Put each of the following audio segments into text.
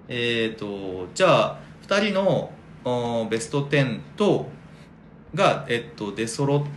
じゃあ2人のベスト10が、出揃って、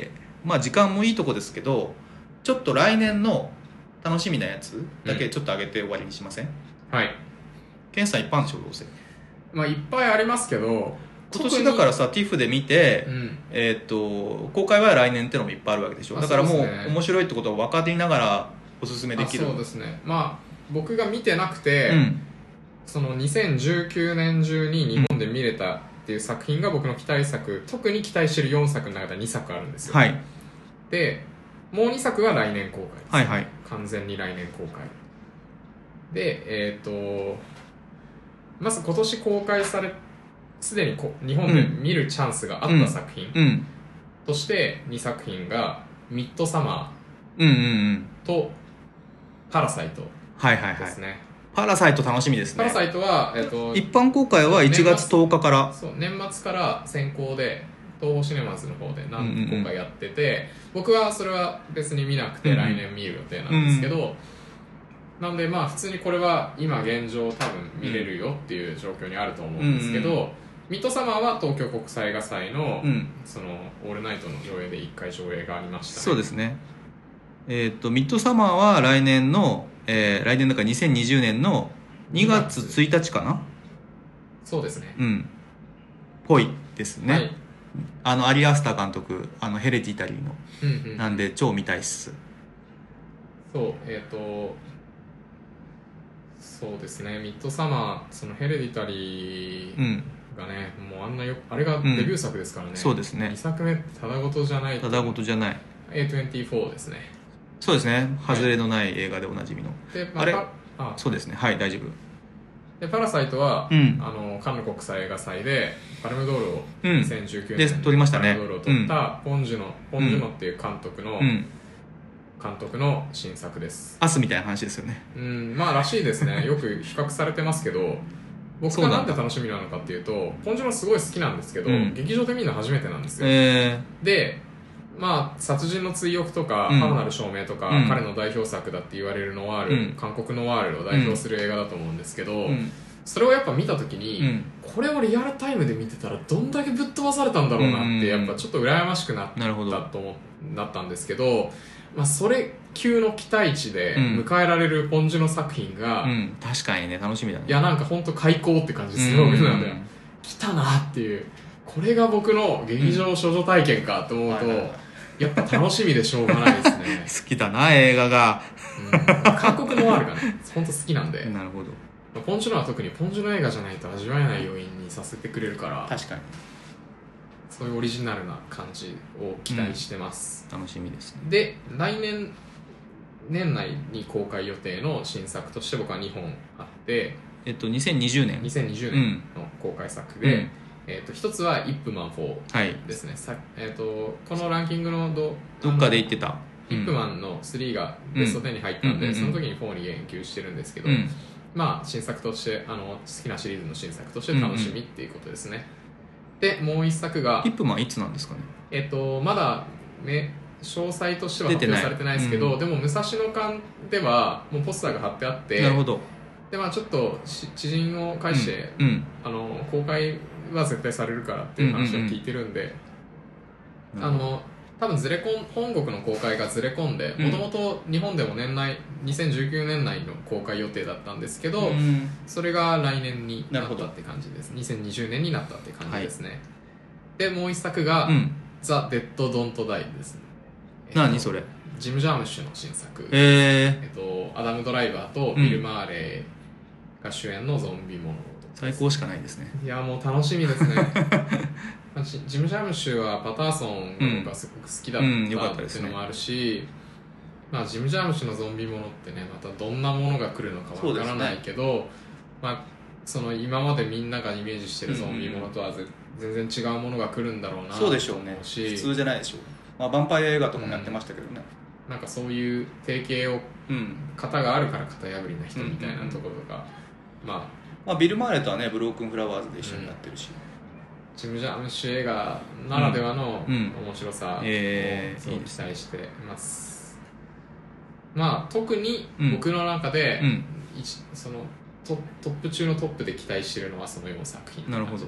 まあ時間もいいとこですけど、ちょっと来年の楽しみなやつだけちょっと上げて終わりにしません？ はい。 ケンさん一般でしょ、どうせ。 まあいっぱいありますけど、 今年だからさ TIFF で見て、公開は来年ってのもいっぱいあるわけでしょ。だからもう面白いってことは分かりながらおすすめできる。 そうですね。まあ僕が見てなくて、その2019年中に日本で見れたっていう作品が僕の期待作、特に期待してる4作の中で2作あるんですよ。 はい。 でもう2作は来年公開です、 はいはい。 完全に来年公開で、まず今年公開されすでに日本で見るチャンスがあった作品として2作品がミッドサマーとパラサイトですね。 パラサイト楽しみですね。 パラサイトは、 一般公開は1月10日から。 そう、年末から先行で東宝シネマズの方で何個かやってて、僕はそれは別に見なくて来年見る予定なんですけど、なんでまあ普通にこれは今現状多分見れるよっていう状況にあると思うんですけど、ミッドサマーは東京国際映画祭の、そのオールナイトの上映で1回上映がありましたね。 そうですね。ミッドサマーは来年の、来年だから2020年の2月1日かな。 そうですね。 ぽいですね。はい、アリアスター監督、ヘレディタリーの、なんで超見たいっす。 そうそうですね。ミッドサマー、そのヘレディタリーがね、もうあれがデビュー作ですからね。 そうですね。 2作目ってただごとじゃない。 ただごとじゃない。 A24 ですね。 そうですね。外れのない映画でおなじみの。 で、 あれそうですね。はい、大丈夫。 でパラサイトは、カンヌ国際映画祭でパルムドールを2019年に撮りましたね。 パルムドールを撮ったポンジュノっていう監督の新作です。 アスみたいな話ですよね。 まあらしいですね。よく比較されてますけど、僕がなんで楽しみなのかっていうと、ポンジュノすごい好きなんですけど、劇場で見るの初めてなんですよ。で、まあ殺人の追憶とか、母なる証明とか、彼の代表作だって言われるノワール、韓国ノワールを代表する映画だと思うんですけど、それをやっぱ見た時に、これをリアルタイムで見てたらどんだけぶっ飛ばされたんだろうなって、やっぱちょっと羨ましくなったんですけど、まあ、それ級の期待値で迎えられるポンジュの作品が、 確かにね、楽しみだね。 いや、なんか本当開口って感じですよ、僕なんで。来たなっていう、これが僕の劇場処女体験かと思うと、やっぱ楽しみでしょうがないですね。 好きだな、映画が。 韓国ノワールがね、本当好きなんで。 なるほど。 ポンジュノは特にポンジュノ映画じゃないと味わえない要因にさせてくれるから、 確かに。 そういうオリジナルな感じを期待してます。 楽しみですね。 で、来年年内に公開予定の新作として僕は2本あって、 2020年の公開作で、一つはイップマン4ですね。このランキングのどっかで言ってたイップマンの3がベスト10に入ったんで、その時に4に言及してるんですけど、まあ新作として好きなシリーズの新作として楽しみっていうことですね。でもう一作がイップマンいつなんですかね。 まだ詳細としては発表されてないですけど、でも武蔵野館ではもうポスターが貼ってあって、 なるほど。 でまあちょっと知人を介して、公開は絶対されるからっていう話を聞いてるんで、多分本国の公開がずれ込んで、もともと日本でも2019年内の公開予定だったんですけど、それが来年になったって感じです。2020年になったって感じですね。でもう一作が、ザ・デッド・ドント・ダイですね。 何それ？ ジム・ジャームッシュの新作。アダム・ドライバーとビル・マーレーが主演のゾンビもの。 最高しかないですね。 いや、もう楽しみですね。ジム・ジャームッシュはパターソンが僕はすごく好きだったっていうのもあるし、まあ、ジム・ジャームッシュのゾンビものってね、またどんなものが来るのかわからないけど、まあ、その今までみんながイメージしてるゾンビものとは全然違うものが来るんだろうなと思うし、 そうでしょうね。普通じゃないでしょう。まあ、ヴァンパイア映画とかもやってましたけどね。 なんかそういう定型を、型があるから型破りな人みたいなところとか、まあビル・マーレとはね、ブロークン・フラワーズで一緒にやってるし、 ジム・ジャームッシュ映画ならではの面白さをすごく期待しています。まあ特に僕の中で、そのトップ中のトップで期待してるのはその4作品なるほど。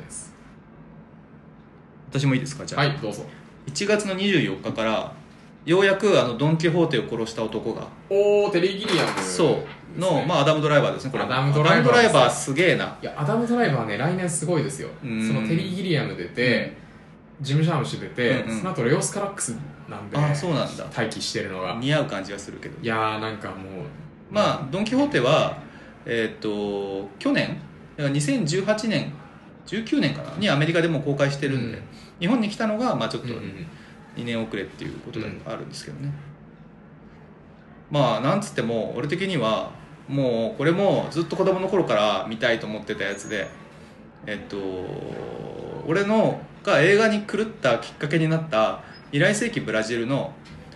私もいいですか？じゃあ、 はい、どうぞ。 1月の24日からようやくドン・キホーテを殺した男が、 テリー・ギリアム、 そうの、まあ、アダム・ドライバーですね。これアダムドライバーすげえな。 いや、アダム・ドライバーね、来年すごいですよ。そのテリー・ギリアム出て、ジム・ジャームシュ出て、その後レオス・カラックスなんで、 そうなんだ。 待機してるのが似合う感じがするけど。 いやー、なんかもう、 まあドン・キホーテは去年2018年19年かなにアメリカでも公開してるんで、日本に来たのがまあちょっと2年遅れっていうことがあるんですけどね、まあなんつっても俺的にはもうこれもずっと子供の頃から見たいと思ってたやつで、俺のが映画に狂ったきっかけになった未来世紀ブラジルの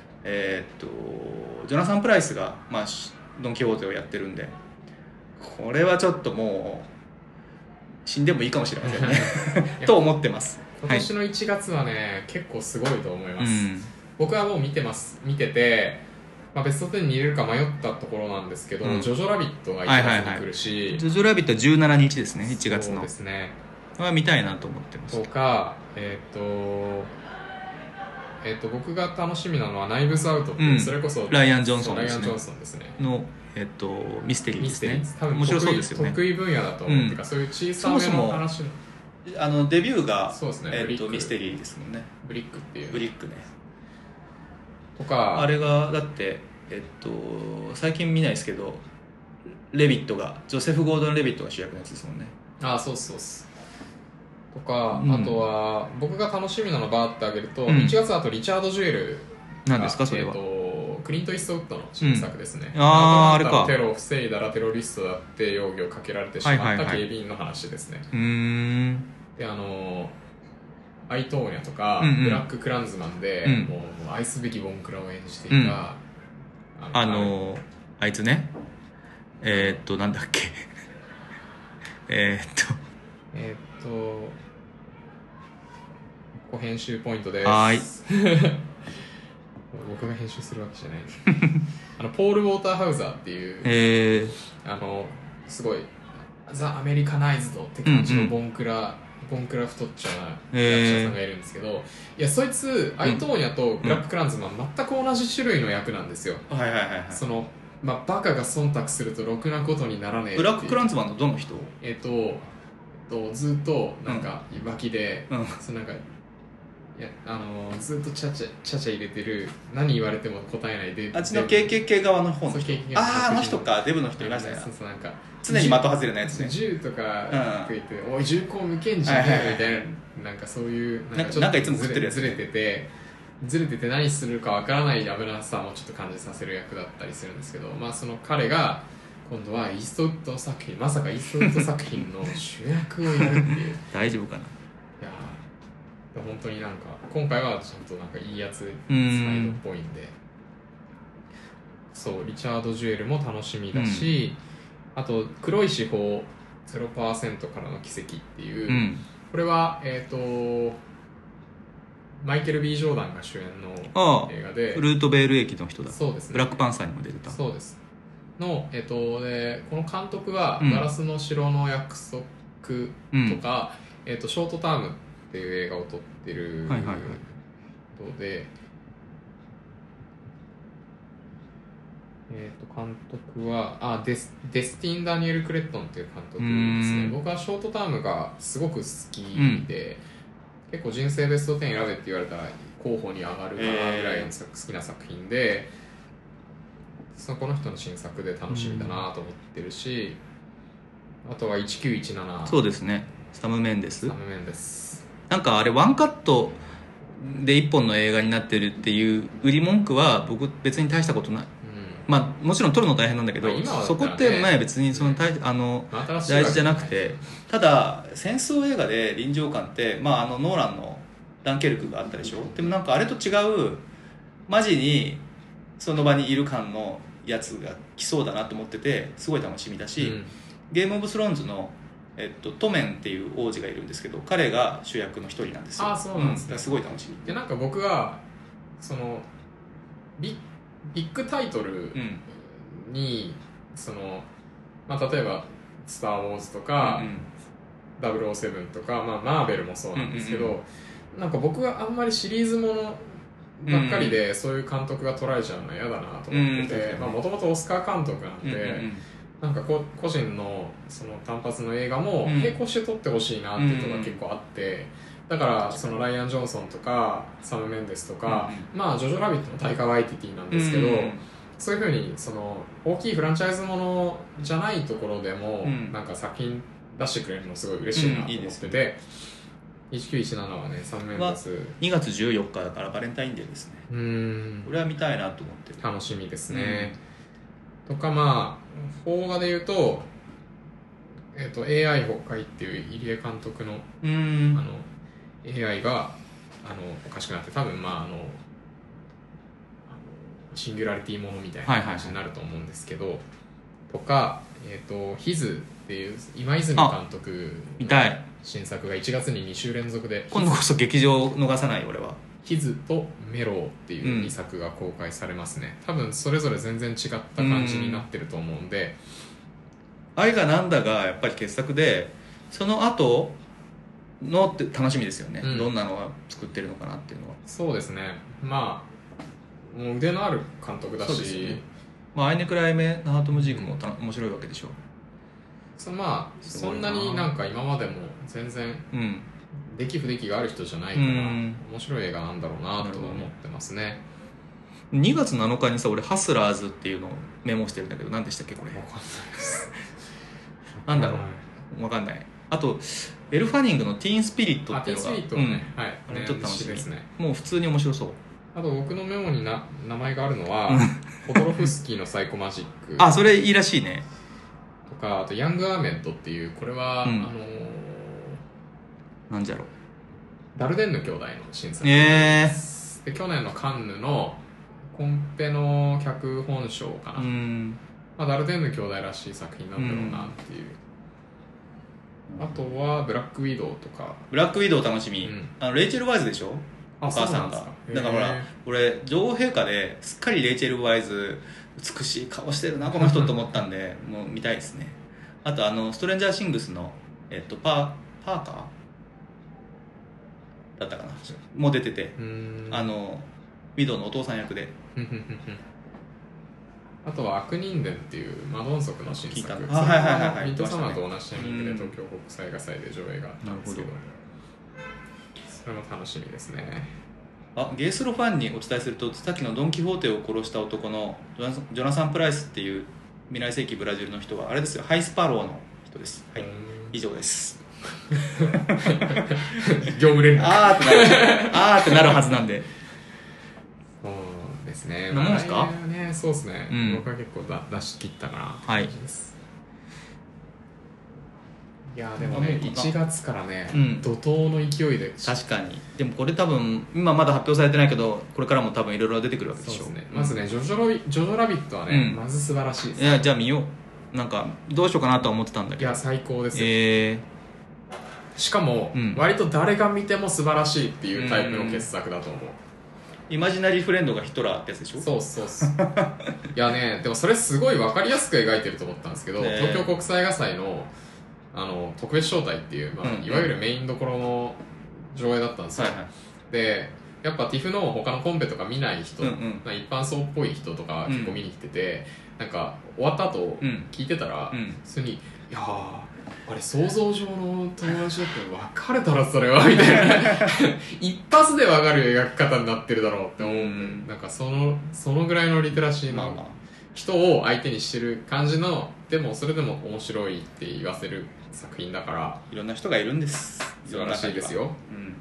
ジョナサン・プライスが、まあ、ドン・キホーテをやってるんで、これはちょっともう死んでもいいかもしれませんねと思ってます。 今年の1月はね、結構すごいと思います、僕はもう見てて、まあ、ベスト10に入れるか迷ったところなんですけど、ジョジョラビットが1月に来るし、 ジョジョラビットは17日ですね、1月の。 そうですね。 は見たいなと思ってます。 とか、僕が楽しみなのはナイブズアウトっていう、それこそライアン・ジョンソンですねの、ミステリーですね。 多分面白そうですよね。 得意分野だと思ってか、そういう小さめの話のデビューがそうですね、 ミステリーですもんね。 ブリックっていうブリックね。 とか、 あれがだって最近見ないですけど、レビットがジョセフ・ゴードン・レビットが主役のやつですもんね。 そうとか、あとは僕が楽しみなのバーってあげると、1月だとリチャード・ジュエルが、 何ですかそれは？ クリント・イーストウッドの新作ですね、 あれか。 テロを防いだらテロリストだって容疑をかけられてしまった警備員の話ですね。でアイトーニャとか、ブラック・クランズマンで、もう愛すべきボンクラを演じていた、 あいつね、なんだっけここ編集ポイントです。 はい僕が編集するわけじゃないポール・ウォーターハウザーっていう、すごいザ・アメリカナイズドって感じのボンクラ太っちゃな役者さんがいるんですけど、いやそいつアイトーニャとブラック・クランズマン全く同じ種類の役なんですよ。そのバカが忖度するとろくなことにならねえっていう。 ブラック・クランズマンのどの人？ ずっとなんか脇で、そのなんかずっとちゃちゃ入れてる、何言われても答えないで、 あっちの KKK 側の方の人。あの人か、デブの人いましたね。 そうなんか常に的外れなやつね。 銃とか言って、おい銃口向けんじゃねえみたいな、なんかそういうなんかいつもずれてて何するかわからない危なさもちょっと感じさせる役だったりするんですけど、まあその彼が今度はイーストウッド作品、まさかイーストウッド作品の主役をやるっていう大丈夫かな。 いや本当になんか今回はちゃんとなんかいいやつサイドっぽいんで、そうリチャード・ジュエルも楽しみだし、あと黒い司法 0% からの奇跡っていう、これはマイケル・ B ・ジョーダンが主演の映画で、 ルートベール駅の人だ。 そうですね、 ブラックパンサーにも出てた。 そうですの、でこの監督はガラスの城の約束とか、ショートタームっていう映画を撮ってるので、監督はデスティン・ダニエル・クレットンっていう監督ですね。僕はショートタームがすごく好きで、結構人生ベスト10選べって言われたら候補に上がるかなぐらいの好きな作品で、この人の新作で楽しみだなと思ってるし、あとは1917。 そうですね、サム・メンデス。 なんかあれワンカットで一本の映画になってるっていう売り文句は僕別に大したことない。まあもちろん撮るの大変なんだけど、そこって別にその大事じゃなくて、ただ戦争映画で臨場感って、まあノーランのダンケルクがあったでしょ。でもなんかあれと違うマジにその場にいる感のやつが来そうだなと思ってて、すごい楽しみだし、ゲームオブスローンズのトメンっていう王子がいるんですけど、彼が主役の一人なんですよ。 そうなんですね。 すごい楽しみで、なんか僕はそのビッグタイトルに、例えばスター・ウォーズとか、007とか、まあ、マーベルもそうなんですけど、なんか僕はあんまりシリーズものばっかりでそういう監督が捉えちゃうのは嫌だなと思ってて、もともとオスカー監督なんで、なんか個人のその単発の映画も並行して撮ってほしいなっていうのが結構あって、だからそのライアン・ジョンソンとかサム・メンデスとか、まあジョジョ・ラビットのタイカ・ワイティティなんですけど、そういうふうにその大きいフランチャイズものじゃないところでもなんか作品出してくれるのすごい嬉しいなと思ってて、1917はね、サム・メンデス 2月14日だからバレンタインデーですね。これは見たいなと思ってる。 楽しみですね、とか、まあ邦画で言うと、AI 崩壊っていう入江監督のAI がおかしくなって、多分まあシンギュラリティものみたいな感じになると思うんですけど、とか、ヒズっていう今泉監督見たい新作が1月に2週連続で、 今度こそ劇場逃さない俺は。 ヒズとメローっていう2作が公開されますね、多分それぞれ全然違った感じになってると思うんで、 愛がなんだがやっぱり傑作で、その後のって楽しみですよね、どんなのが作ってるのかなっていうのは。 そうですね、まあもう腕のある監督だし、 まあ、アイネクライメナハートムジークも面白いわけでしょ。 まあそんなになんか今までも全然出来不出来がある人じゃないから、面白い映画なんだろうなと思ってますね。 2月7日にさ、俺ハスラーズっていうのをメモしてるんだけど、何でしたっけこれ。 分かんないですなんだろう、分かんない。あとエル・ファニングのティーンスピリットっていうのが、 ティーンスピリットはね、はい、 あれちょっと楽しみですね。 もう普通に面白そう。 あと僕のメモに名前があるのはホドロフスキーのサイコマジックあ、それいいらしいね。 とか、あとヤング・アーメントっていう、これは、 なんじゃろう、 ダルデンヌ兄弟の新作です、で去年のカンヌのコンペの脚本賞かな、まあ、ダルデンヌ兄弟らしい作品なんだろうなっていう、あとはブラックウィドウとか。 ブラックウィドウ楽しみ、レイチェル・ワイズでしょ、お母さんが。だからほら、俺女王陛下ですっかりレイチェル・ワイズ美しい顔してるなこの人と思ったんでもう見たいですね。あとストレンジャー・シングスの、パーカーだったかなもう出てて、ウィドウのお父さん役であとは悪人伝っていうマドンソクの新作、ミッドサマーと同じタイミングで東京国際映画祭で上映があったんですけど、それも楽しみですね。 ゲイスロファンにお伝えすると、さっきのドン・キホーテを殺した男のジョナサン・プライスっていう未来世紀ブラジルの人があれですよ、ハイスパローの人です。はい、以上です。 業務連絡あーってなるはずなんで。 そうですね。 何ですか？ そうですね。僕は結構出し切ったかな。 はい。 いやでもね、1月からね、怒涛の勢いで。 確かに。でもこれ多分今まだ発表されてないけど、これからも多分いろいろ出てくるわけでしょ。 そうですね。まずね、ジョジョラビットはね、まず素晴らしいです。 いや、じゃあ見よう。なんかどうしようかなとは思ってたんだけど。 いや、最高ですよ。しかも、割と誰が見ても素晴らしいっていうタイプの傑作だと思う。 イマジナリーフレンドがヒトラーってやつでしょ。 そういやね、でもそれすごい分かりやすく描いてると思ったんですけど、東京国際映画祭の特別招待っていう、いわゆるメインどころの上映だったんですよ、でやっぱ TIFF の他のコンペとか見ない人、一般層っぽい人とか結構見に来てて、なんか終わった後聞いてたら、普通に「いやあれ想像上の友達だって別れたらそれは」みたいな一発で分かる描き方になってるだろうって思う、なんかそのぐらいのリテラシーの人を相手にしてる感じの、でもそれでも面白いって言わせる作品だから、 いろんな人がいるんです。 素晴らしいですよ。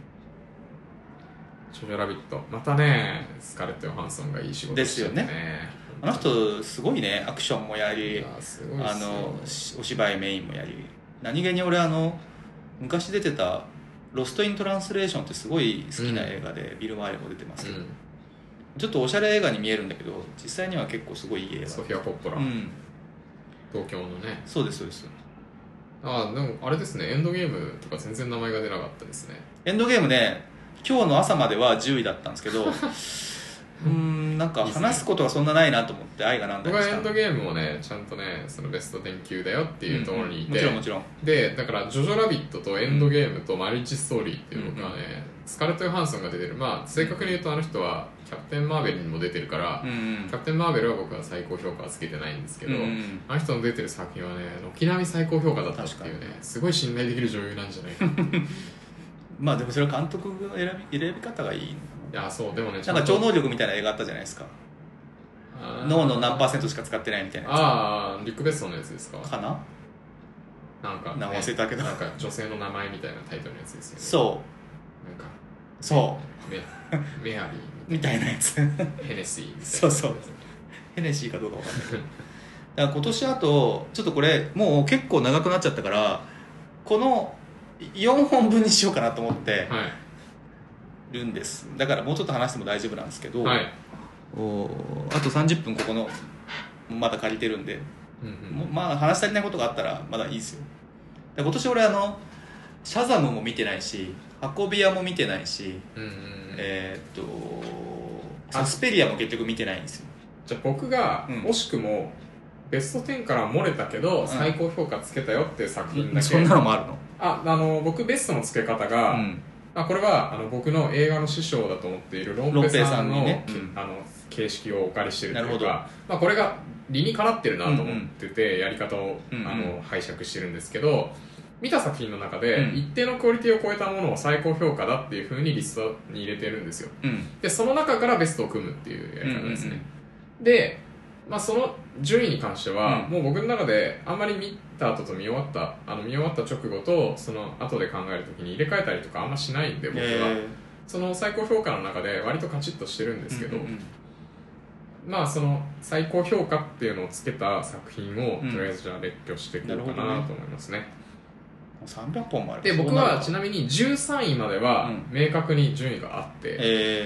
ジョジョラビットまたね、スカーレット・ヨハンソンがいい仕事してるね。 あの人すごいね、アクションもやり、お芝居メインもやり、何気に俺昔出てたロスト・イン・トランスレーションってすごい好きな映画で、ビル・マーレも出てますけど、ちょっとおしゃれ映画に見えるんだけど、実際には結構すごいいい映画。 ソフィア・コッポラ、東京のね。 そうです。でもあれですね、エンドゲームとか全然名前が出なかったですね。 エンドゲームね、今日の朝までは10位だったんですけどなんか話すことがそんなないなと思って愛がなんだ僕はエンドゲームもねちゃんとねそのベスト10級だよっていうところにいて、 もちろんもちろんでだからジョジョラビットとエンドゲームとマルチストーリーっていう僕はね、スカーレット・ヨハンソンが出てる、まあ正確に言うとあの人はキャプテン・マーベルにも出てるから、キャプテン・マーベルは僕は最高評価はつけてないんですけど、あの人の出てる作品はね軒並み最高評価だったっていうねすごい信頼できる女優なんじゃないかまあでもそれは監督の選び方がいい。 いやそうでもねなんか超能力みたいな映画あったじゃないですか。脳の何%しか使ってないみたいなやつ。 ああリック・ベストのやつですかかな。 なんか、 忘れたけどなんか女性の名前みたいなタイトルのやつですよね。 そうなんかそうメアリーみたいなやつヘネシーみたいなそうそうヘネシーかどうかわかんないけどだから今年あとちょっとこれもう結構長くなっちゃったからこの4本分にしようかなと思ってるんです、だからもうちょっと話しても大丈夫なんですけど、 はい、 あと30分ここのまだ借りてるんで、まあ話し足りないことがあったらまだいいですよ。で今年俺シャザムも見てないし運び屋も見てないし、サスペリアも結局見てないんですよ。 じゃあ僕が惜しくもベスト10から漏れたけど最高評価つけたよっていう作品だけ、 そんなのもあるの？ 僕ベストのつけ方が、これは僕の映画の師匠だと思っているロンペさんの、ね、形式をお借りしてるというか、これが理にかなってるなと思ってて、やり方を、拝借してるんですけど、見た作品の中で一定のクオリティを超えたものを最高評価だっていう風にリストに入れてるんですよ、でその中からベストを組むっていうやり方ですね、で、その順位に関しては、もう僕の中であんまり見た後と見終わった直後とその後で考えるときに入れ替えたりとかあんましないんで、僕はその最高評価の中で割とカチッとしてるんですけど、その最高評価っていうのをつけた作品をとりあえずじゃあ列挙していこうかなと思いますね。 300本もある。 で僕はちなみに13位までは明確に順位があって、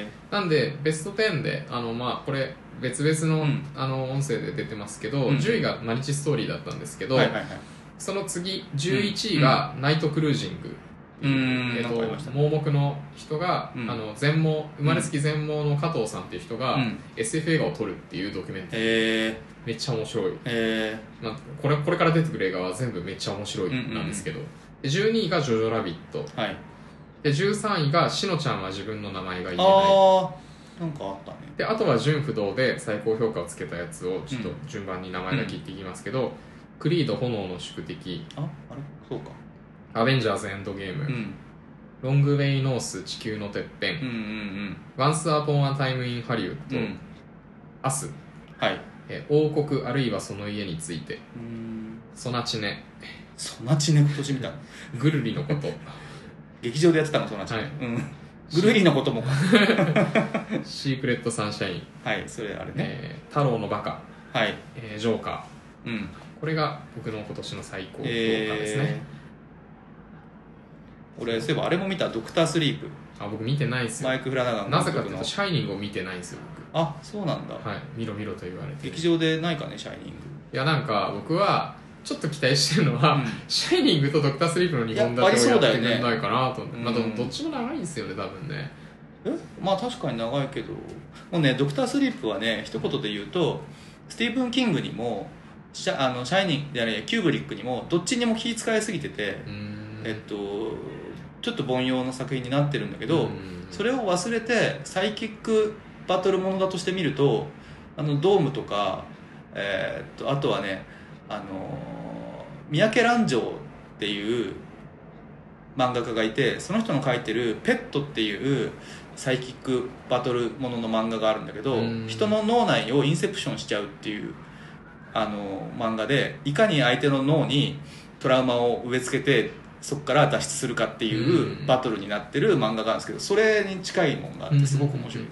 なんでベスト10でこれ別々の、音声で出てますけど、10位がマルチストーリーだったんですけど、その次11位がナイトクルージング、盲目の人が、全盲生まれつき全盲の加藤さんっていう人が、SF 映画を撮るっていうドキュメンタリー、めっちゃ面白い、これから出てくる映画は全部めっちゃ面白いなんですけど、で12位がジョジョラビット、で13位がしのちゃんは自分の名前が言えない、 なんかあったね。 であとは純不動で最高評価をつけたやつをちょっと順番に名前だけ言っていきますけど、クリード炎の宿敵、 あれそうか、 アベンジャーズエンドゲーム、ロングウェイノース地球のてっぺん、ワンスアポンアタイムインハリウッド、アス、王国あるいはその家について、ソナチネ今年見たのぐるりのこと劇場でやってたのソナチネ、ぐるりのこともかシークレットサンシャイン、 それあれね、 太郎のバカ、ジョーカー、 これが僕の今年の最高評価ですね。 俺そういえばあれも見た、ドクタースリープ。 僕見てないですよ。 マイク・フラナガンなぜかというとシャイニングを見てないんですよ僕。 そうなんだ。 見ろ見ろと言われて。 劇場でないかね、シャイニング。 いやなんか僕はちょっと期待してるのは、シャイニングとドクタースリープの2本立てをやってくれないかなと思って、どっちも長いんですよね多分ね。 確かに長いけど、もうね、ドクタースリープはね、一言で言うとスティーブン・キングにもシャイニングじゃないキューブリックにもどっちにも気遣いすぎてて、ちょっと凡庸な作品になってるんだけど、それを忘れてサイキックバトルものだとして見ると、ドームとか、あとはね、三宅蘭城っていう漫画家がいて、その人の描いてるペットっていうサイキックバトルものの漫画があるんだけど、人の脳内をインセプションしちゃうっていう漫画で、いかに相手の脳にトラウマを植え付けてそこから脱出するかっていうバトルになってる漫画があるんですけど、それに近いものがあってすごく面白いです。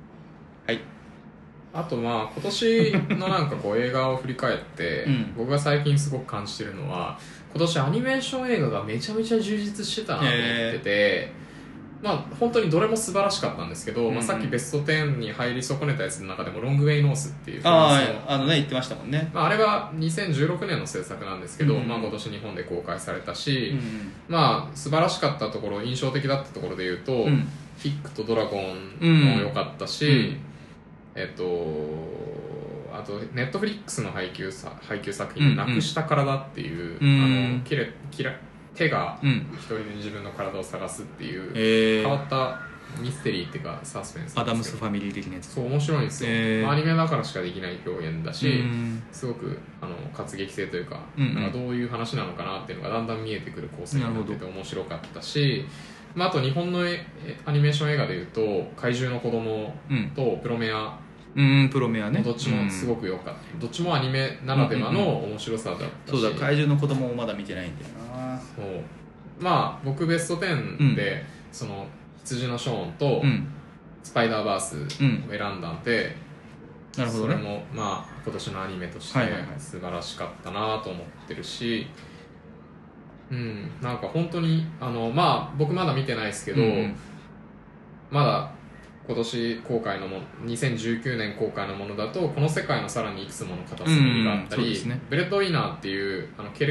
あと今年のなんか映画を振り返って、僕が最近すごく感じてるのは、今年アニメーション映画がめちゃめちゃ充実してたなと思ってて、本当にどれも素晴らしかったんですけど、さっきベスト10に入り損ねたやつの中でもロングウェイノースっていうフランスの言ってましたもんね。 あれは2016年の制作なんですけど、今年日本で公開されたし、素晴らしかったところ、印象的だったところで言うと、ヒックとドラゴンも良かったし、 あとネットフリックスの配給作品、なくした体っていう、手が一人で自分の体を探すっていう、変わったミステリーっていうかサスペンスアダムスファミリー的なやつ。 そう面白いんですよ、アニメだからしかできない表現だし、すごく活劇性というか、なんかどういう話なのかなっていうのがだんだん見えてくる構成になってて面白かったし、あと日本のアニメーション映画でいうと怪獣の子供とプロメア、 プロメアね、 どっちもすごく良かった、どっちもアニメならではの面白さだったし、 そうだ、怪獣の子供もまだ見てないんだよな。 そう僕ベスト10で、その羊のショーンとスパイダーバースを選んだんで、 なるほどね、 それも今年のアニメとして素晴らしかったなと思ってるし、なんか本当に僕まだ見てないですけど、まだ今年公開の2019年公開のものだとこの世界のさらにいくつもの片隅があったり、ブレッドウィナーっていう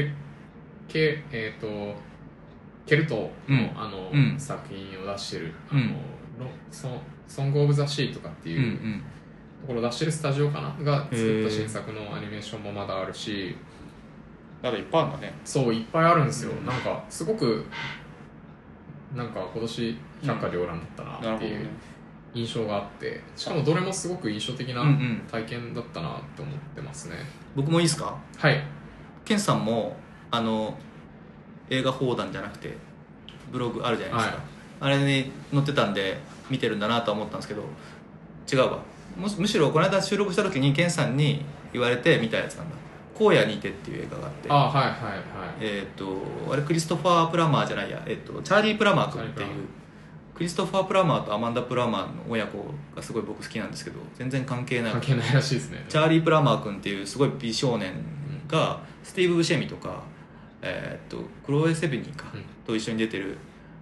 ケルトの、作品を出してるソング・オブ・ザ・シーとかっていうところを出してるスタジオかなが作った新作のアニメーションもまだあるし、 まだいっぱいあるんだね。 そういっぱいあるんですよ、なんかすごくなんか今年百花繚乱だったなっていう印象があって、しかもどれもすごく印象的な体験だったなって思ってますね。 僕もいいですか？ はい。 ケンさんも映画放談じゃなくてブログあるじゃないですか、あれに載ってたんで見てるんだなとは思ったんですけど、違うわ、むしろこの間収録した時にケンさんに言われて見たやつなんだ。荒野にてっていう映画があってあれクリストファー・プラマーじゃないや、チャーリー・プラマー君っていうクリストファー・プラマーとアマンダ・プラマーの親子がすごい僕好きなんですけど、全然関係ないらしいですね。 チャーリー・プラマー君っていうすごい美少年がスティーブ・ブシェミとかクロエ・セブニーかと一緒に出てる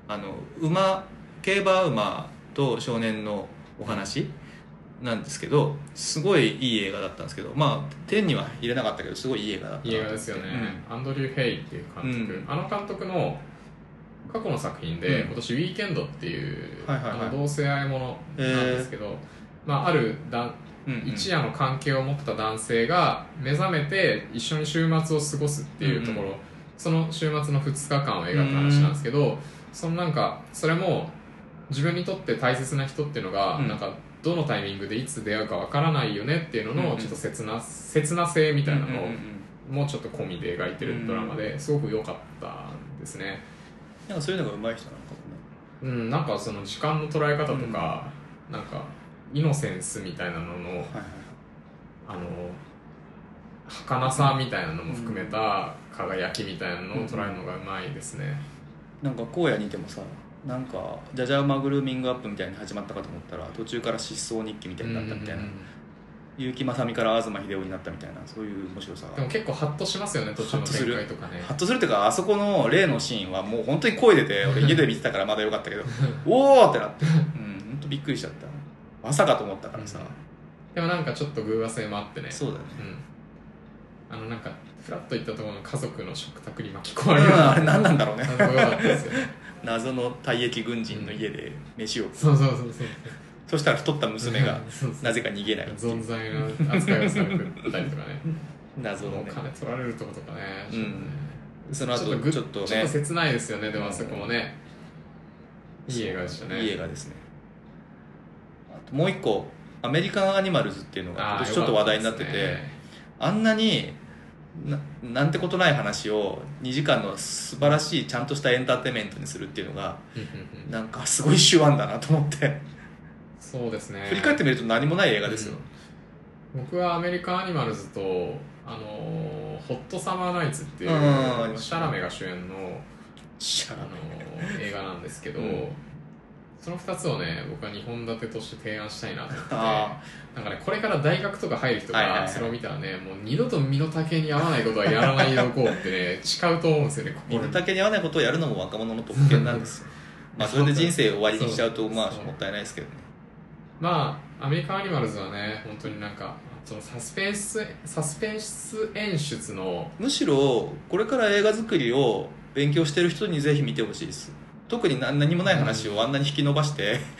競馬馬と少年のお話なんですけど、すごいいい映画だったんですけど、10には入れなかったけどすごいいい映画だった。 いい映画ですよね、アンドリュー・ヘイっていう監督、あの監督の過去の作品で、今年「ウィーケンド」っていう、同性愛ものなんですけど、ある一夜の関係を持った男性が目覚めて一緒に週末を過ごすっていうところ、その週末の2日間を描く話なんですけど、それも自分にとって大切な人っていうのが、なんかどのタイミングでいつ出会うかわからないよねっていうののちょっと切な性みたいなのをもうちょっと込みで描いてるドラマですごく良かったですね。 なんかそういうのが上手い人なのかもね。 なんかその時間の捉え方とか、なんかイノセンスみたいなのの、儚さみたいなのも含めた輝きみたいなのを捉えるのがうまいですね。 なんか荒野にいてもさ、なんかジャジャ馬グルーミングアップみたいに始まったかと思ったら途中から失踪日記みたいになったみたいな、結城正美から東秀夫になったみたいな、そういう面白さが。 でも結構ハッとしますよね、途中の展開とかね。 ハッとするっていうか、あそこの例のシーンはもう本当に声出て、俺家で見てたからまだよかったけどおーってなって、本当びっくりしちゃった。まさかと思ったからさ、 でもなんかちょっと偶話性もあってね。 そうだね、 なんかフラッと行ったところの家族の食卓に巻き込まれるあれ何なんだろうね。 よかったですよね。 謎の退役軍人の家で飯を、 そうそしたら太った娘がなぜか逃げない、 存在の扱いをされてたりとかね謎のね、 お金取られるとことかね、 その後ちょっとね、 ちょっと切ないですよね。でもあそこもね、いい映画でしたね。 いい映画ですね。あともう一個アメリカンアニマルズっていうのが今年ちょっと話題になってて、あんなになんてことない話を2時間の素晴らしいちゃんとしたエンターテインメントにするっていうのがなんかすごい手腕だなと思ってそうですね、 振り返ってみると何もない映画ですよ、 僕はアメリカンアニマルズとホットサマーナイツっていうシャラメが主演の映画なんですけど、その2つをね僕は2本立てとして提案したいなと思ってて、なんかね、これから大学とか入る人がそれを見たらね、もう二度と身の丈に合わないことはやらないでおこうってね誓うと思うんですよね。 身の丈に合わないことをやるのも若者の特権なんですよそれで人生を終わりにしちゃうともったいないですけどね。 アメリカンアニマルズはね、本当になんかそのサスペンス演出の、 むしろこれから映画作りを勉強してる人にぜひ見てほしいです。特に何もない話をあんなに引き伸ばして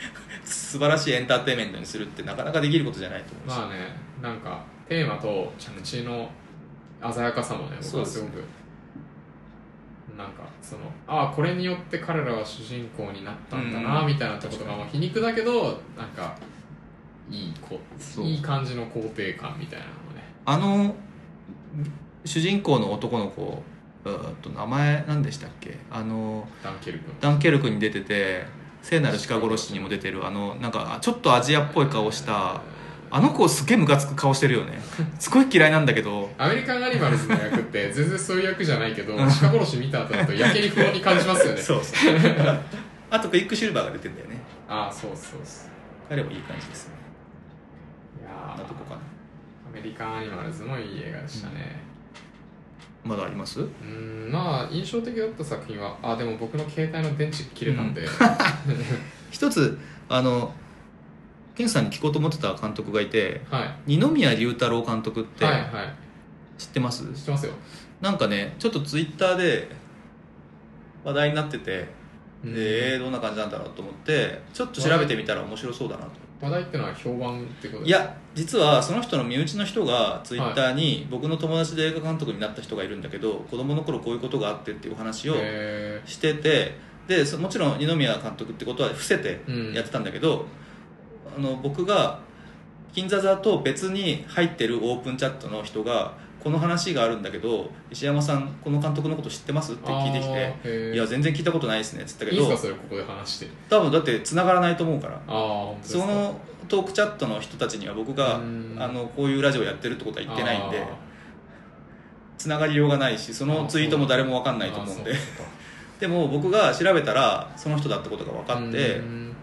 素晴らしいエンターテインメントにするってなかなかできることじゃないと思うし、 まあね、なんかテーマと着地の鮮やかさもね、僕はすごくなんかこれによって彼らは主人公になったんだなみたいなところが、まあ、皮肉だけどなんかいい感じの肯定感みたいなのもね。 主人公の男の子名前何でしたっけ、 ダンケル君に出てて聖なる鹿殺しにも出てるなんかちょっとアジアっぽい顔した子すげえムカつく顔してるよね。すごい嫌いなんだけどアメリカンアニマルズの役って全然そういう役じゃないけど鹿殺し見た後だとやけに不安に感じますよね。 そうあとクイックシルバーが出てんだよね。 そう彼もいい感じですね。 いやどこかな。 アメリカンアニマルズもいい映画でしたね。 まだあります？ まあ印象的だった作品はでも僕の携帯の電池切れたんで、 一つケンさんに聞こうと思ってた監督がいて、二宮龍太郎監督って知ってます？ 知ってますよ。 なんかねちょっとツイッターで話題になってて、どんな感じなんだろうと思ってちょっと調べてみたら面白そうだなと。 話題ってのは評判ってことですか？ いや実はその人の身内の人がツイッターに、僕の友達で映画監督になった人がいるんだけど子供の頃こういうことがあってっていうお話をしてて、でもちろん二宮監督ってことは伏せてやってたんだけど、僕が金座座と別に入ってるオープンチャットの人がこの話があるんだけど石山さんこの監督のこと知ってますって聞いてきて、いや全然聞いたことないですねっつったけど、 いいですかそれここで話して。 多分だって繋がらないと思うから。 本当ですか。 そのトークチャットの人たちには僕がこういうラジオやってるってことは言ってないんで繋がりようがないし、そのツイートも誰も分かんないと思うんででも僕が調べたらその人だってことが分かって、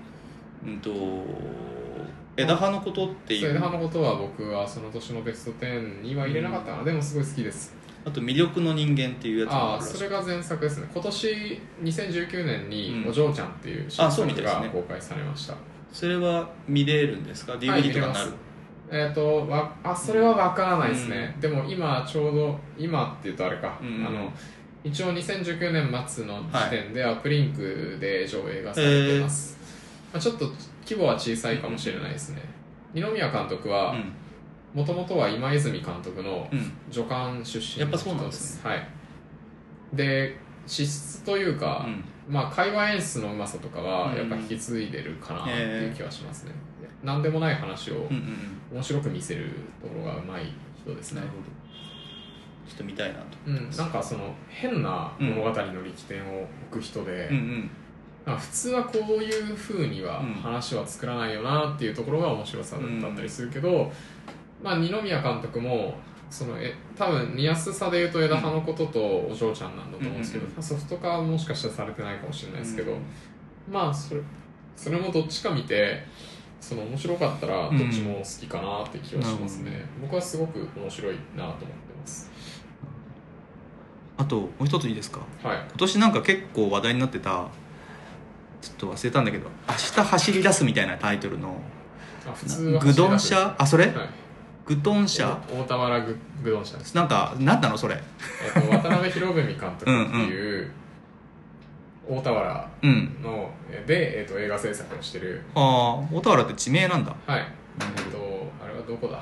枝葉のことっていう、 枝葉のことは僕はその年のベスト10には入れなかったかな、でもすごい好きです。 あと魅力の人間っていうやつもあるらしい。 それが前作ですね。今年2019年にお嬢ちゃんっていう新作が公開されました。 それは見れるんですか？ DVD とかになる？ それは分からないですね、でも今ちょうど今っていうとあれか、一応2019年末の時点でアップリンクで上映がされてます、ちょっと規模は小さいかもしれないですね。二宮監督はもともとは今泉監督の助監出身の人です。 やっぱそうなんですね。 で資質というか、会話演出のうまさとかはやっぱ引き継いでるかなっていう気はしますね。何でもない話を面白く見せるところがうまい人ですね。 なるほど。ちょっと見たいなと。 なんか変な物語の力点を置く人で、普通はこういう風には話は作らないよなっていうところが面白さだったりするけど、二宮監督も多分見やすさでいうと枝葉のこととお嬢ちゃんなんだと思うんですけど、ソフト化はもしかしたらされてないかもしれないですけど、それもどっちか見て面白かったらどっちも好きかなって気はしますね、僕はすごく面白いなと思ってます。 あともう一ついいですか？ 今年なんか結構話題になってた、ちょっと忘れたんだけど明日走り出すみたいなタイトルのグドン社、それ、グドン社、 大田原グドン社です。 なんなのそれ渡辺博文監督っていう大田原ので、映画制作をしてる。 大田原って地名なんだ。 あれはどこだ、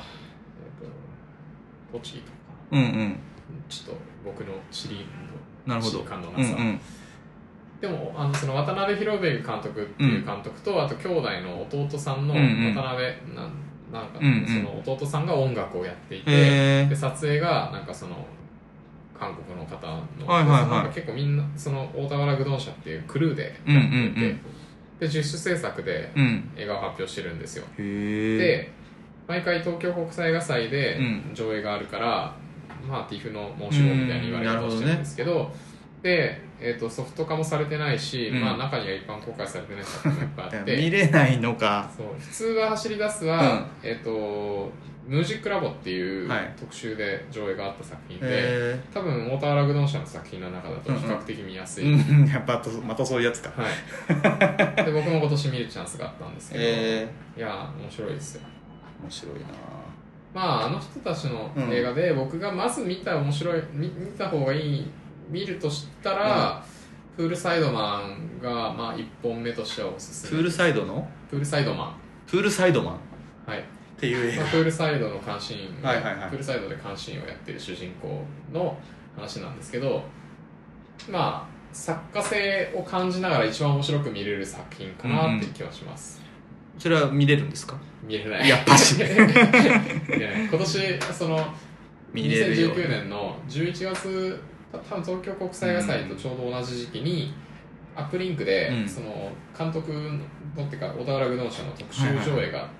栃木とか、ちょっと僕の地理感のなさ、でもその渡辺博文監督っていう監督と、あと兄弟の弟さんの渡辺その弟さんが音楽をやっていて、で撮影がなんか韓国の方の、なんか結構みんな大田原グドン社っていうクルーでやっていて、で自主制作で映画を発表してるんですよ。で毎回東京国際映画祭で上映があるから、TIFF の申し子みたいに言われ方をしてるんですけど、で、ソフト化もされてないし、中には一般公開されてない作品もいっぱいあって見れないのか。 普通は走り出すは、ミュージックラボっていう特集で上映があった作品で、多分大田原グドン社の作品の中だと比較的見やすい、 やっぱまたそういうやつか。 で僕も今年見るチャンスがあったんですけど、いや面白いですよ。 面白いな。 あの人たちの映画で僕がまず見た方がいい見るとしたら、 プールサイドマンが、まあ、1本目としてはおすすめ。 プールサイドのプールサイドマン。 プールサイドマンはい。 っていう映画、 まあ、プールサイドの監視員、 はいはいはい、 プールサイドで監視員をやってる主人公の話なんですけど、まあ作家性を感じながら一番面白く見れる作品かなっていう気はします、 それは見れるんですか？ 見れない。 やっぱし見れない。今年その見れるよ 2019年の11月、多分東京国際映画祭とちょうど同じ時期に、アップリンクで、その監督のっていうか小田原愚弄社の特集上映があって、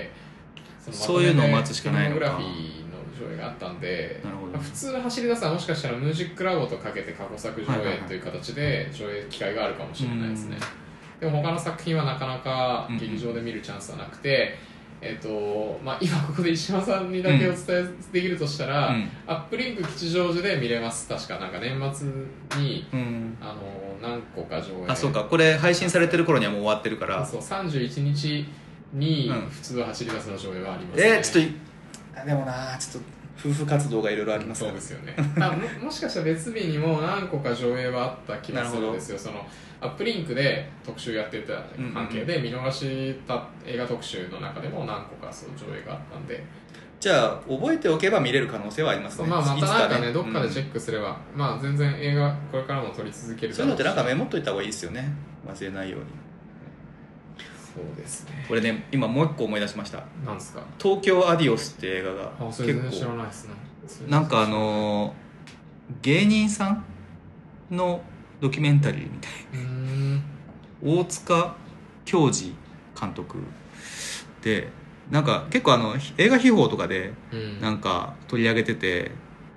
そういうのを待つしかないのか。 フィルモグラフィーの上映があったんで、 なるほど、 普通走り出すはもしかしたらムージックラボとかけて過去作上映という形で上映機会があるかもしれないですね。でも他の作品はなかなか劇場で見るチャンスはなくて、まあ、今ここで石山さんにだけお伝えできるとしたら、アップリンク吉祥寺で見れます。確かなんか年末に、何個か上映。 あ、そうか、これ配信されてる頃にはもう終わってるから。 そう、31日に普通は走り出すの上映はありますね。 ちょっとでもな、ちょっと夫婦活動がいろいろありますから。そうですよね。もしかしたら別日にも何個か上映はあった気がするんですよ。そのアップリンクで特集やってた関係で見逃した映画特集の中でも何個かそう上映があったんで、 じゃあ覚えておけば見れる可能性はありますね。 まあ、またなんかね、どっかでチェックすれば、まあ全然映画これからも撮り続けるだろうし、 そういうのってなんかメモっといた方がいいですよね、忘れないように。 そうですね。 これね、今もう一個思い出しました。 なんですか？ 東京アディオスって映画が結構、それ全然知らないですね。 なんか芸人さんのドキュメンタリーみたいな、大塚恭二監督で、なんか結構映画秘宝とかでなんか取り上げてて、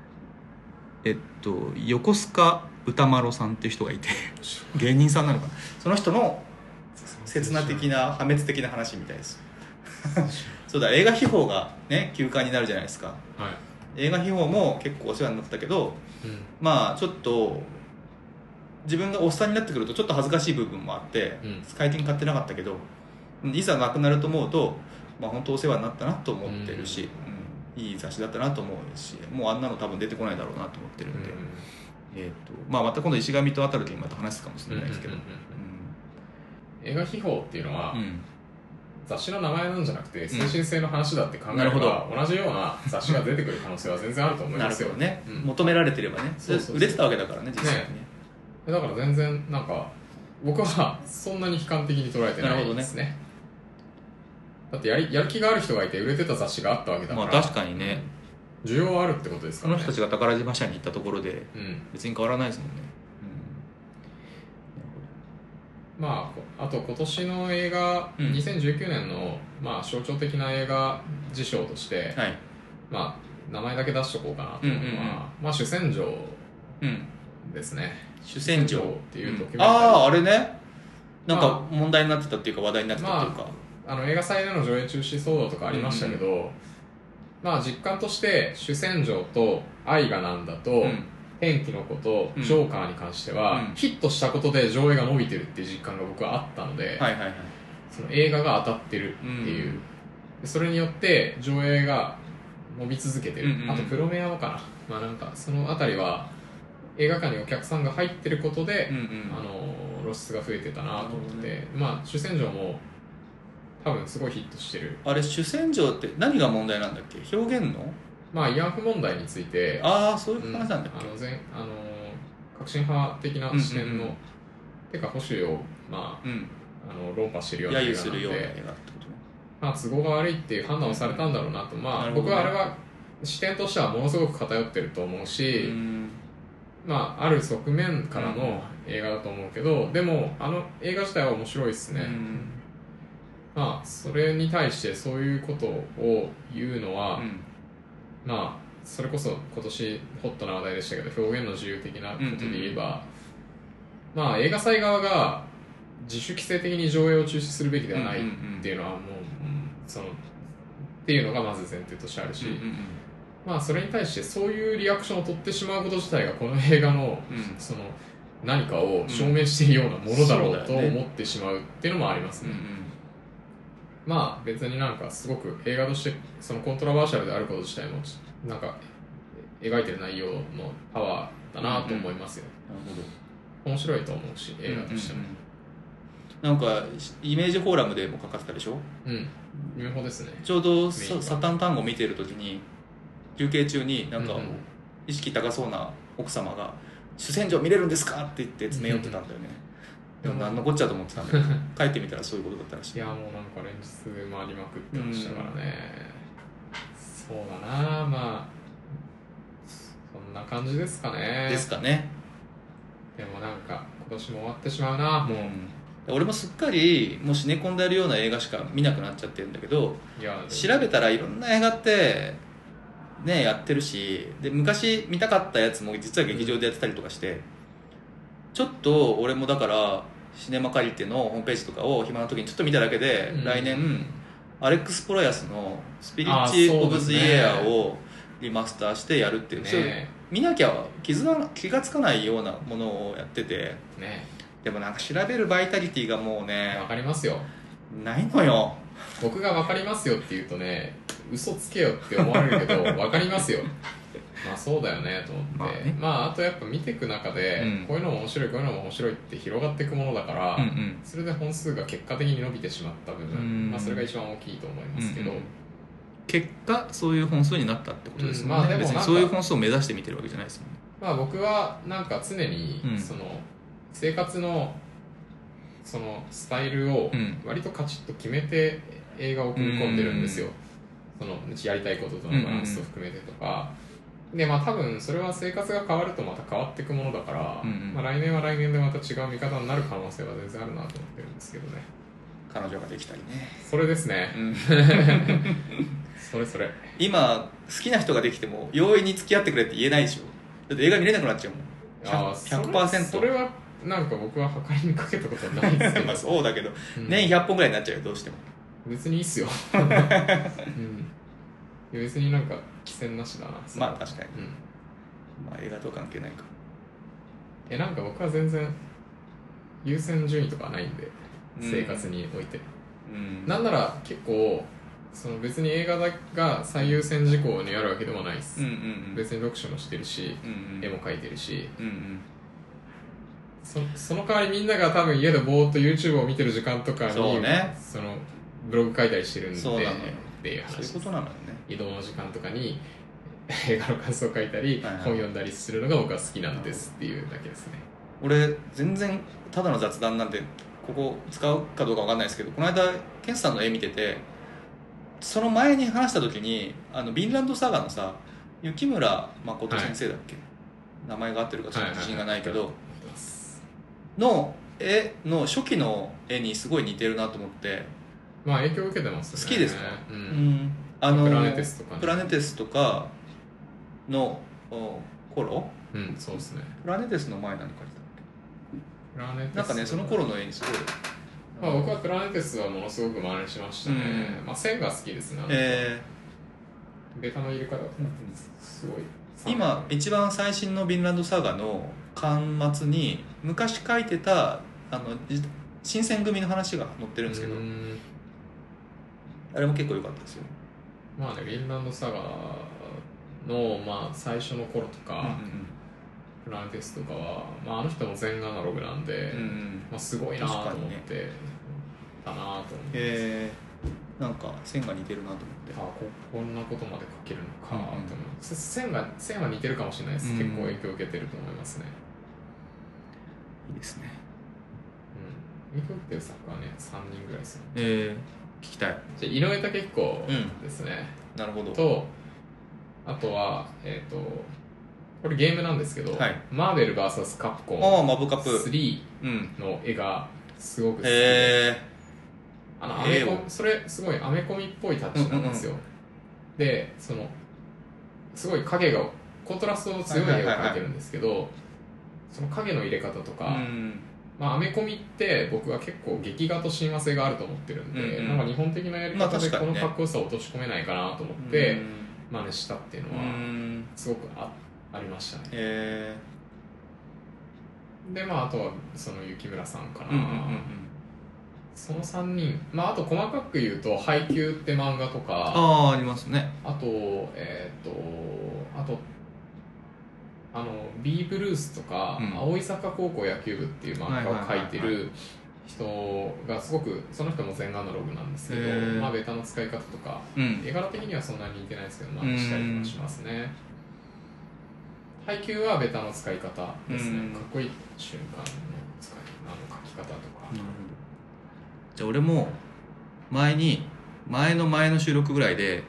横須賀歌丸さんっていう人がいて芸人さんなのかな、その人の刹那的な破滅的な話みたいですそうだ、映画秘宝がね休刊になるじゃないですか、 はい、 映画秘宝も結構お世話になってたけど、まあちょっと自分がおっさんになってくるとちょっと恥ずかしい部分もあって、最近買ってなかったけど、いざなくなると思うと、まあ、本当お世話になったなと思ってるし、いい雑誌だったなと思うし、もうあんなの多分出てこないだろうなと思ってるんで、まあ、また今度石上と当たる時にまた話すかもしれないですけど、 映画秘宝っていうのは、雑誌の名前なんじゃなくて精神性の話だって考えれば、同じような雑誌が出てくる可能性は全然あると思いますよ。 なるほどね、求められてればね、売れてたわけだからね、実際にね。 だから全然なんか僕はそんなに悲観的に捉えてないですね。だってやる気がある人がいて売れてた雑誌があったわけだから、 まあ確かにね、 需要はあるってことですからね。 この人たちが宝島社に行ったところで別に変わらないですもんね。 まあ、あと今年の映画、2019年の、まあ、象徴的な映画事象として、まあ、名前だけ出しとこうかなと思うのは、まあ、主戦場ですね。 主戦場っていうドキュメンタリー。 あれね、なんか問題になってたっていうか話題になってたっていうか、 映画祭での上映中止騒動とかありましたけど、まあ実感として主戦場と愛がなんだと、天気の子とジョーカーに関しては、ヒットしたことで上映が伸びてるっていう実感が僕はあったので、その映画が当たってるっていう、それによって上映が伸び続けてる、あとプロメアもかな、まあなんかそのあたりは映画館にお客さんが入ってることで、露出が増えてたなと思って、まあ主戦場も多分すごいヒットしてる。 あれ主戦場って何が問題なんだっけ、表現のまあ慰安婦問題について、 そういう話なんだっけ、 革新派的な視点の、てか保守を、まあ論破してるような映画なんで、まあ都合が悪いっていう判断をされたんだろうなと、まあ僕はあれは視点としてはものすごく偏ってると思うし、まあある側面からの映画だと思うけど、でも映画自体は面白いですね。まあそれに対してそういうことを言うのは、まあそれこそ今年ホットな話題でしたけど、表現の自由的なことで言えば、まあ映画祭側が自主規制的に上映を中止するべきではないっていうのはもう、っていうのがまず前提としてあるし、まあそれに対してそういうリアクションを取ってしまうこと自体がこの映画のその何かを証明しているようなものだろうと思ってしまうっていうのもありますね。まあ別になんかすごく映画としてそのコントラバーシャルであること自体もなんか描いてる内容のパワーだなと思いますよ。 なるほど。 面白いと思うし、映画としても、 なんかイメージフォーラムでも書かれてたでしょ。 夢法ですね。 ちょうどサタン単語見てる時に休憩中になんか意識高そうな奥様が「主戦場見れるんですか?」って言って詰め寄ってたんだよね、でも何のこっちゃと思ってたんだけど帰ってみたらそういうことだったらしい。 いやもうなんか連日回りまくってましたからね、そうだな、まあそんな感じですかね。 ですかね。 でもなんか今年も終わってしまうな、もう、 俺もすっかりもうシネコンでやるような映画しか見なくなっちゃってるんだけど、 いや調べたらいろんな映画ってねやってるし、で昔見たかったやつも実は劇場でやってたりとかして、ちょっと俺もだからシネマカリテのホームページとかを暇な時にちょっと見ただけで、来年アレックス・プロヤスの「スピリッチ・オブ・ズ・イヤー」をリマスターしてやるっていう、見なきゃ気がつかないようなものをやってて、でもなんか調べるバイタリティがもうね、 わかりますよ、 ないのよ。 僕がわかりますよって言うとね、嘘つけよって思われるけどわかりますよ。まあそうだよねと思って、あとやっぱ見ていく中で、こういうのも面白いこういうのも面白いって広がっていくものだから、それで本数が結果的に伸びてしまった部分、それが一番大きいと思いますけど、 結果そういう本数になったってことですもんね。別にそういう本数を目指して見てるわけじゃないですもんね。 まあ僕はなんか常にその生活のそのスタイルを割とカチッと決めて映画を組み込んでるんですよ、そのやりたいこととのバランスを含めてとかで、まあ多分それは生活が変わるとまた変わっていくものだから、まあ、来年は来年でまた違う見方になる可能性は全然あるなと思ってるんですけどね。 彼女ができたりね。それですね、それ今好きな人ができても容易に付き合ってくれって言えないでしょ。だって映画見れなくなっちゃうもん。 100%。 それはなんか僕は計りにかけたことはないですけどまあそうだけど、年100本ぐらいになっちゃうよ、どうしても。 別にいいっすよ、別になんか規制なしだな。 まあ確かに、まあ映画と関係ないか。 なんか僕は全然優先順位とかはないんで、生活において、なんなら結構その別に映画が最優先事項にあるわけでもないです、別に読書もしてるし、絵も描いてるし、その代わりみんなが多分家でぼーっと YouTube を見てる時間とかにそのブログ書いたりしてるんでっていう話です。 そういうことなのよね。 移動の時間とかに映画の感想を書いたり、本読んだりするのが僕は好きなんですっていうだけですね。 俺全然ただの雑談なんでここ使うかどうかわかんないですけど、この間ケンスさんの絵見てて、その前に話した時にヴィンランドサガのさ、雪村誠先生だっけ、名前が合ってるかちょっと自信がないけど、の絵の初期の絵にすごい似てるなと思って。 まあ影響を受けてますね。 好きですか？プラネテスとかね。プラネテスとかの頃、 そうですね。 プラネテスの前何描いてたっけ？プラネテスなんかね、その頃の絵にすごい、僕はプラネテスはものすごく真似しましたね。線が好きですね。ベタの入れ方がすごい。 今一番最新のヴィンランドサガの巻末に昔書いてた新選組の話が載ってるんですけど、あれも結構良かったですよ。 まあね、ヴィンランドサガの、まあ、最初の頃とか、プラネテスとかは、まあ、あの人も全アナログなんで、まあ、すごいなと思ってたなと思って、 なんか線が似てるなと思って、 こんなことまで書けるのかと思って、線は似てるかもしれないです、結構影響を受けてると思いますね。 いいですね。 影響を受けてる作家はね、3人ぐらいですよね。聞きたい。 じゃ井上武彦ですね、 なるほど。 とあとはこれゲームなんですけど、マーベル VS カプコンマブカプ 3の絵がすごく好きで、それすごいアメコミっぽいタッチなんですよ。で、そのすごい影がコントラストの強い絵を描いてるんですけど、その影の入れ方とか、まあ、アメコミって僕は結構劇画と親和性があると思ってるんで、なんか日本的なやり方でこのかっこよさを落とし込めないかなと思って真似したっていうのはすごくありましたね。で、まあ、あとはその雪村さんかな、その3人、まあ、あと細かく言うと「ハイキュー」って漫画とかありますね。 あと B ブルースとか、葵坂高校野球部っていう漫画を描いてる人がすごく、その人も全アナログなんですけど、ベタの使い方とか、絵柄的にはそんなに似てないですけど、したりとかしますね。配球はベタの使い方ですね。かっこいい瞬間の描き方とか。 じゃあ俺も前の収録ぐらいで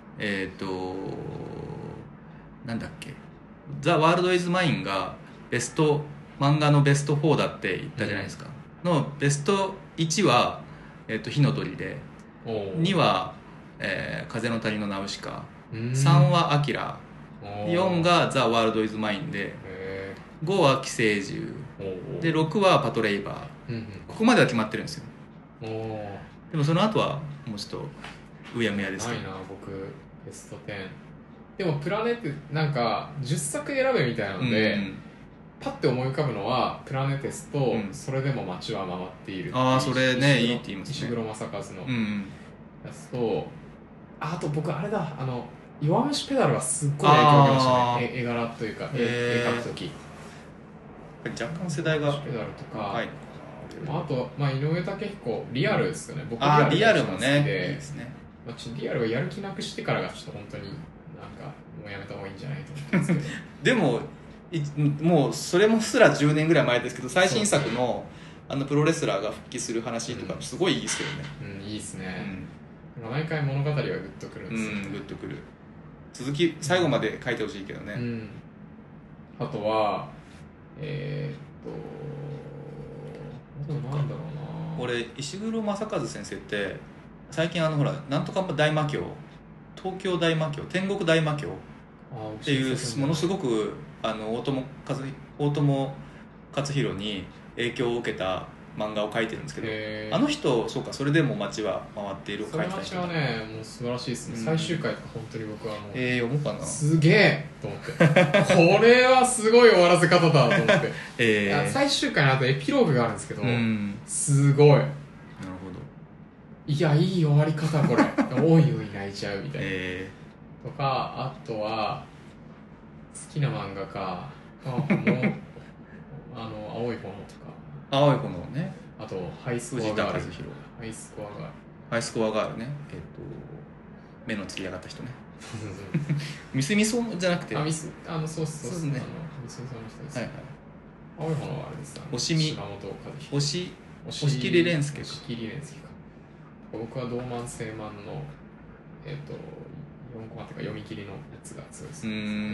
なんだっけ、ザ・ワールド・イズ・マインが漫画のベスト4だって言ったじゃないですか、のベスト1は、火の鳥で、2は、風の谷のナウシカ、3はアキラ、4がザ・ワールド・イズ・マインで、5は寄生獣で、6はパトレイバー、ここまでは決まってるんですよ。でもその後はもうちょっとうやむやですけど。 ないな、僕ベスト10。でもプラネってなんか10作選べみたいなので、パッて思い浮かぶのはプラネテスと、それでも街は回っているっていう、 それね、いいって言いますね。 石黒正和のやつと、あと僕あれだ、弱虫ペダルはすっごい影響を受けましたね。絵柄というか、絵描くとき若干世代がペダルとか、あと、井上武彦、リアルですよね。僕リアルもね、いいですね。 リアルはやる気なくしてからがちょっと本当になんかもうやめた方がいいんじゃないと思ってますけどでももうそれもすら10年ぐらい前ですけど、最新作のプロレスラーが復帰する話とかすごいいいですけどね。 いいですね。毎回物語はグッとくるんですよね。 グッとくる。続き最後まで書いてほしいけどね。 あとはなんだろうな、 俺石黒正和先生って最近ほらなんとか大魔教、東京大魔教、天国大魔教っていうものすごく大友克洋に影響を受けた漫画を描いてるんですけど、あの人、そうか、それでも街は回っているを書いてた人。その街はね、もう素晴らしいですね。最終回とか本当に僕はもう読もうかな、 すげえと思ってこれはすごい終わらせ方だと思って最終回の後エピローグがあるんですけど、すごい、なるほど、いや、いい終わり方これおいおい泣いちゃうみたいな、とか、あとは好きな漫画家もう青い炎とか、 青い炎ね、 あとハイスコアガール、ハイスコアガールね、目のつき上がった人ねミスミソじゃなくて、そうですね、ミスミソの人です、はいはい、青い炎はあれです、島本和彦、 押切蓮介か、 僕は道満正満の4コマっていうか読み切りのやつがすごいです。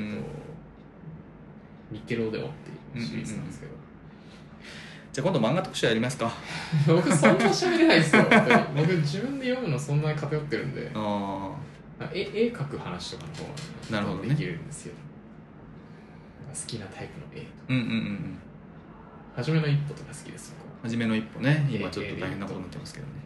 ニッケローデオっていうシリーズなんですけど、 じゃあ今度漫画特集やりますか僕そんな喋れないですよ僕自分で読むのそんなに偏ってるんで、絵描く話とかの方ができるんですよ、好きなタイプの絵とか、初めの一歩とか好きです。 初めの一歩ね、今ちょっと大変なことになってますけどね。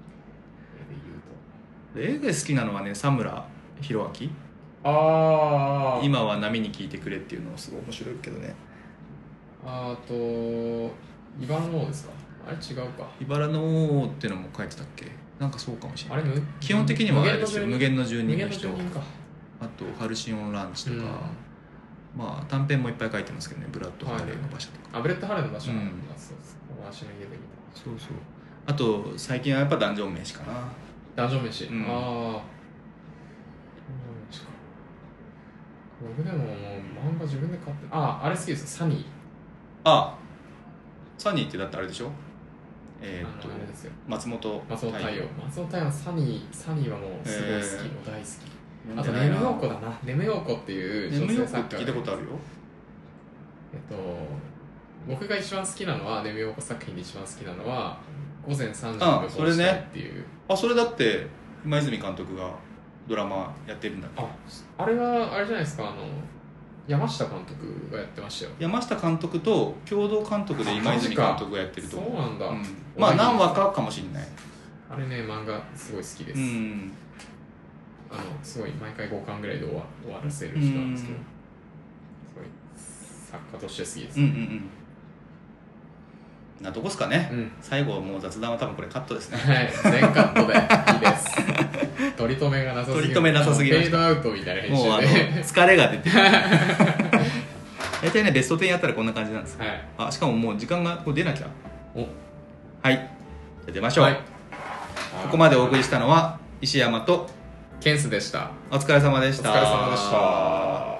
絵が好きなのはね、佐村弘明、今は波に聞いてくれっていうのはすごい面白いけどね。 あと茨の王ですか、あれ違うか、 茨の王っていうのも書いてたっけ、なんかそうかもしれない。 あれ基本的にはあれですよ、無限の住人の人、 か、 あとハルシオンランチとか、短編もいっぱい書いてますけどね、ブラッド・ハーレーの馬車とか、 ブレッド・ハーレーの馬車、そう足の家で見た、 そうそう、あと最近はやっぱダンジョン飯かな、 ダンジョン飯、ダンジョン飯か。僕でももう漫画自分で買って、あれ好きですよ、サニー。 サニーってだってあれでしょ、 あれですよ、 松本太陽のサニーはもうすごい好き、もう大好き。あとネムヨーコだな、ネムヨーコっていう女性作家、 聞いたことあるよ。 僕が一番好きなのは、ネムヨーコ作品で一番好きなのは午前3時のそれねっていう、それだって今泉監督がドラマやってるんだっけ。 あれはあれじゃないですか、山下監督がやってましたよ。 山下監督と共同監督で今泉監督がやってると思う。 そうなんだ、 何話かもしれない。あれね、漫画すごい好きです。すごい毎回5巻ぐらいで終わらせる人なんですけど、すごい作家として好きです。 なとこっすかね、最後もう雑談は多分これカットですね。 はい、全カットでいいです取り留めがなさすぎる、 フェードアウトみたいな編集でもう疲れが出て大体ねベスト10やったらこんな感じなんです、 はい、 あしかももう時間がこう出なきゃおはいじゃあ出ましょう、はい、ここまでお送りしたのは石山とケンスでした。 お疲れ様でした。 お疲れ様でした。